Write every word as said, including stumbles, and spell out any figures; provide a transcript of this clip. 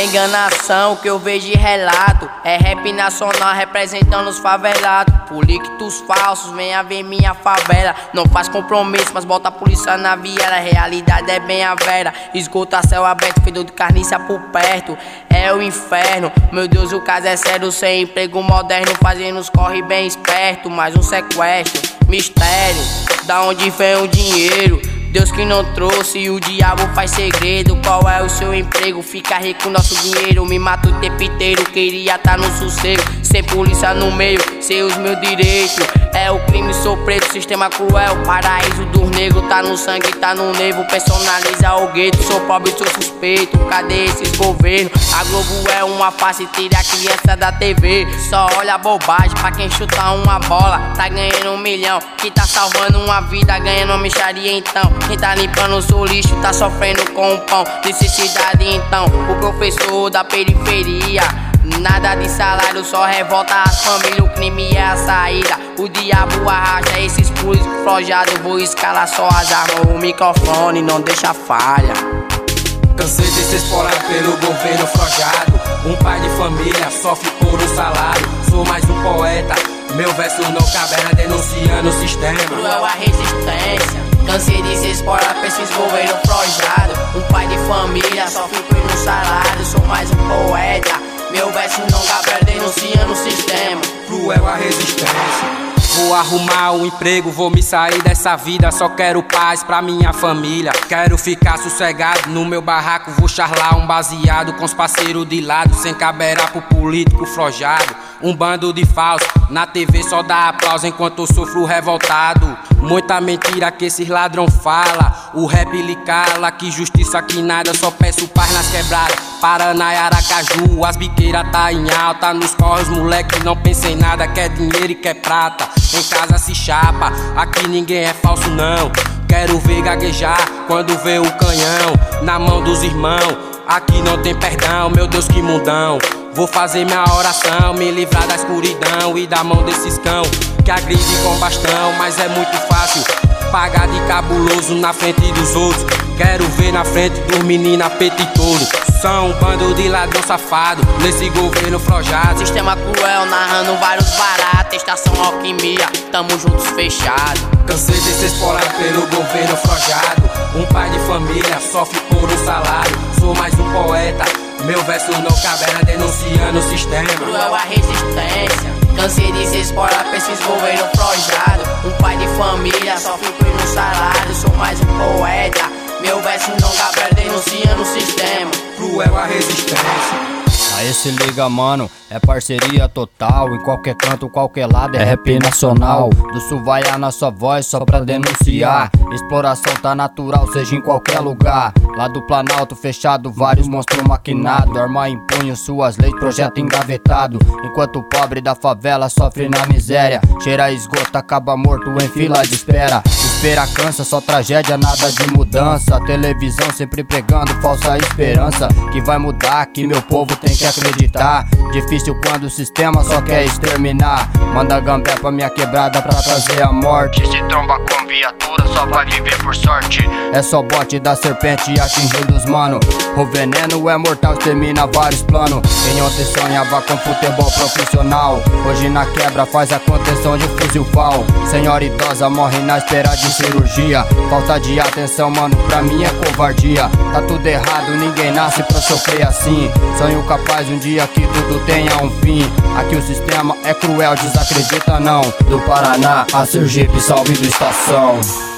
É enganação que eu vejo e relato. É rap nacional representando os favelados. Políticos falsos, venha ver minha favela. Não faz compromisso, mas bota a polícia na viela. A realidade é bem a vera. Esgota céu aberto, fedor de carniça por perto. É o inferno, meu Deus, o caso é sério. Sem emprego moderno, fazendo os corre bem esperto. Mais um sequestro, mistério, da onde vem o dinheiro? Deus que não trouxe e o diabo faz segredo. Qual é o seu emprego? Fica rico nosso dinheiro. Me mato o tempo inteiro, queria tá no sossego. Sem polícia no meio, sem os meus direitos. É o crime, sou preto, sistema cruel. Paraíso dos negros, tá no sangue, tá no nevo. Personaliza o gueto, sou pobre, sou suspeito. Cadê esses governos? A Globo é uma face, tira a criança da T V. Só olha bobagem pra quem chuta uma bola. Tá ganhando um milhão, que tá salvando uma vida, ganhando uma mixaria então. Quem tá limpando o seu lixo tá sofrendo com o pão. Necessidade então, o professor da periferia. Nada de salário, só revolta as famílias. O crime é a saída, o diabo arrasta esses políticos flojados. Vou escalar só as armas, o microfone não deixa falha. Cansei de ser explorado pelo governo frojado. Um pai de família sofre por um salário. Sou mais um poeta, meu verso não caverna denunciando o sistema. Cruel a resistência. Cansei de ser explorado por esses governos frojados. Um pai de família sofre por um salário. Sou mais um poeta, meu verso não caverna denunciando o sistema. Cruel a resistência. Vou arrumar um emprego, vou me sair dessa vida. Só quero paz pra minha família. Quero ficar sossegado no meu barraco. Vou charlar um baseado com os parceiros de lado. Sem caberá pro político frojado. Um bando de falso, na T V só dá aplauso enquanto eu sofro revoltado. Muita mentira que esses ladrão fala. O rap lhe cala, que justiça que nada. Só peço paz nas quebradas, Paraná e Aracaju. As biqueiras tá em alta, nos corres moleque não pensa em nada. Quer dinheiro e quer prata, em casa se chapa. Aqui ninguém é falso não. Quero ver gaguejar quando vê o canhão na mão dos irmãos. Aqui não tem perdão, meu Deus que mundão. Vou fazer minha oração, me livrar da escuridão e da mão desses cão que agride com bastão. Mas é muito fácil pagar de cabuloso na frente dos outros. Quero ver na frente dos meninos apetitosos. São um bando de ladrão safado nesse governo frojado. Sistema cruel narrando vários baratos. Estação alquimia, tamo juntos fechado. Cansei de ser explorado pelo governo frojado. Um pai de família sofre por um salário. Sou mais um poeta, meu verso não caverna denunciando o sistema. Cruel a resistência. Cansei de ser explorado por esses governos frojados. Um pai de família sofre por um salário. Sou mais um poeta, meu verso não caverna denunciando o sistema. Cruel a resistência. Aí se liga mano, é parceria total. Em qualquer canto, qualquer lado, é rap nacional. Do sul vai a nossa voz só pra denunciar. Exploração tá natural, seja em qualquer lugar. Lá do Planalto fechado, vários monstros maquinados. Arma em punho, suas leis, projeto engavetado. Enquanto o pobre da favela sofre na miséria. Cheira esgoto, acaba morto em fila de espera. Espera cansa, só tragédia, nada de mudança. Televisão sempre pregando falsa esperança. Que vai mudar, que meu povo tem que acreditar. Difícil quando o sistema só quer exterminar. Manda gambé pra minha quebrada pra trazer a morte. Se tromba com viatura só vai viver por sorte. É só bote da serpente atingindo os mano. O veneno é mortal, extermina vários planos. Quem ontem sonhava com futebol profissional, hoje na quebra faz a contenção de fuzil pau. Senhora idosa morre na espera de cirurgia. Falta de atenção mano, pra mim é covardia. Tá tudo errado, ninguém nasce pra sofrer assim. Sonho capaz um dia que tudo tenha um fim. Aqui o sistema é cruel, desacredita não. Do Paraná a Sergipe, salve do Estação.